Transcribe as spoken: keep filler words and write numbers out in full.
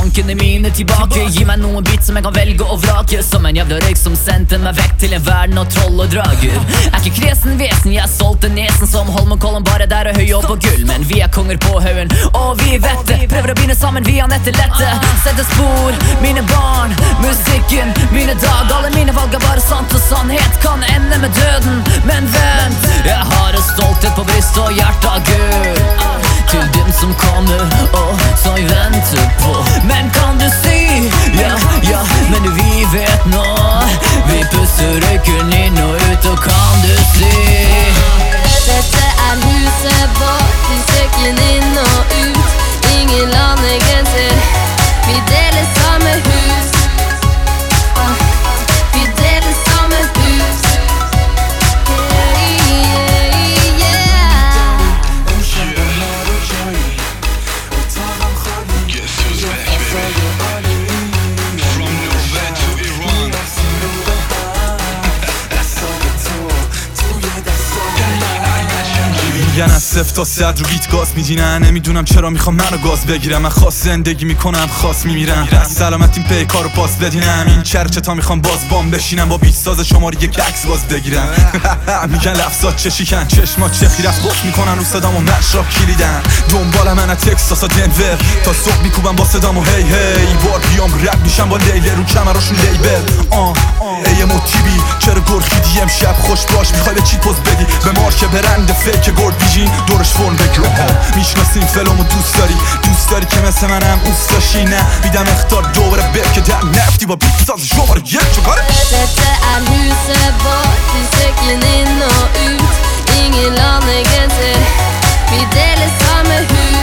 tankene mine tilbake. Gi meg noen bit som jeg kan velge å vrake. Som en jævla røyk som sendte meg vekk til en verden av troll og drager. Er ikke kresen vesen, jeg solgte nesen som Holmenkollen, bare der og høy opp på gull. Men vi er konger på haugen, og vi vet det. Prøver å binde sammen via nettet lette. Sette spor, mine barn, musikken, mine dag. Alle mine valg er bare sant, og sannhet kan ende med døden. Men vent, jeg har en stolthet på bryst og hjertet av gull. Til dem som kommer, og som vi venter på. Men kan du si, ja, ja, men vi vet nå. Vi pusser røyken inn og ut, og kan du si dette er huset vårt, vi sykler inn og ut. Ingen landegrenser, vi deler samme hus. Vi deler samme hus. میگن از صفر تا صد رو بیت گاز میدینن. نمیدونم چرا میخوام منو گاز بگیرم. من خاص زندگی میکنم خاص میمیرم. از سلامتیم پی کارو پاس بدینم. این چرچه تا میخوام باز بام بشینم. با بیت ساز شماره یک عکس باز بگیرم. میگن لفظات چه شیکن چشمات چه خیرت قفل میکنن رو صدامو مشراب کلیدن. دنبال من از تکساس تا دنور تا صبح میکوبم با صدامو هی هی. بار بیام رد میشم با لیله رو کمراشون لیبل. آه ای موتیبی چرا گرخیدی امشب خوش باش. میخوای به چی پوز بدی به مارک برند فیک گرد بیجین دورش فرم بگیر. میشناسیم فلومو دوست داری دوست داری که مثل منم اوست داشتی نه. میدم اختار دوباره بر که در نفتی با بیت ساز شماره یک چکاره. Dette er huset vårt, vi sykler inn og ut. Ingen landegrenser, vi deler samme hus.